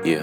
Yeah,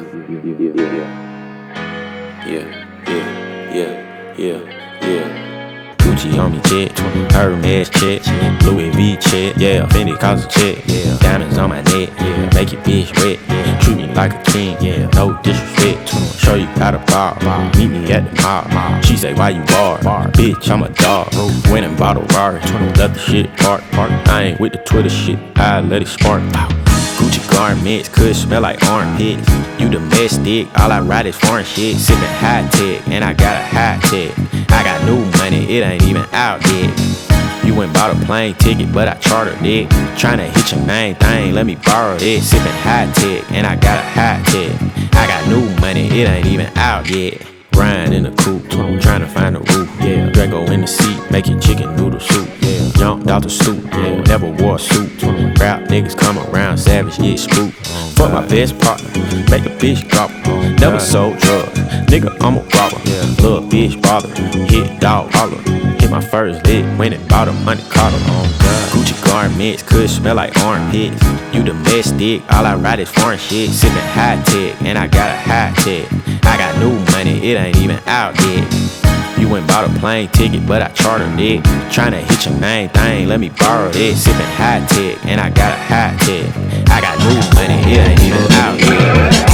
yeah. Gucci on me check, Hermes check, Louis V check, yeah, Fendi cause a check, yeah, diamonds on my neck, yeah, make your bitch wet, treat me like a king, yeah, no disrespect, show you how to bar, meet me at the mall, she say why you bar, bitch I'm a dog, went and bought a Rari, let the shit park, I ain't with the Twitter shit, I let it spark, Gucci garments could smell like armpits. You domestic, all I ride is foreign shit. Sippin' high tech, and I got a high tech. I got new money, it ain't even out yet. You went bought a plane ticket, but I chartered it. Tryna hit your main thing, let me borrow it. Sippin' high tech, and I got a high tech. I got new money, it ain't even out yet. Riding in the coupe, tryna find the roof, yeah. Draco in the seat, making chicken noodle soup, yeah. Jumped out the stoop, yeah. Never wore a suit. Rap niggas come around, savage, get spooked. Fuck my best partner, make a bitch drop. Never sold drugs, nigga I'm a robber. Little bitch bother, hit dog holler. Hit my first lick, went and bought a Monte Carlo. Gucci garments could smell like armpits. You domestic, all I ride is foreign shit. Sippin' high tech, and I got a high tech. I got new money, it ain't even out yet. You went bought a plane ticket, but I chartered it. Tryna hit your main thing, let me borrow it. Sippin' high tech, and I got a high tech. I got new money, it ain't even out yet.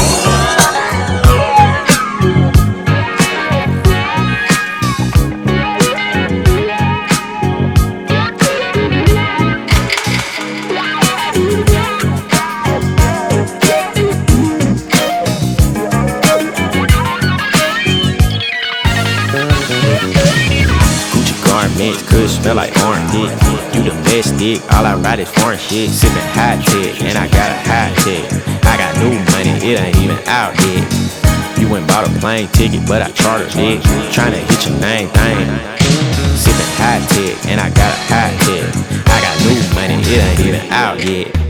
Garments could smell like armpit. You domestic, all I ride is foreign shit. Sippin' high tech, and I got a high tech. I got new money, it ain't even out yet. You went bought a plane ticket, but I chartered it. Tryna hit your main thing. Sippin' high tech, and I got a high tech. I got new money, it ain't even out yet.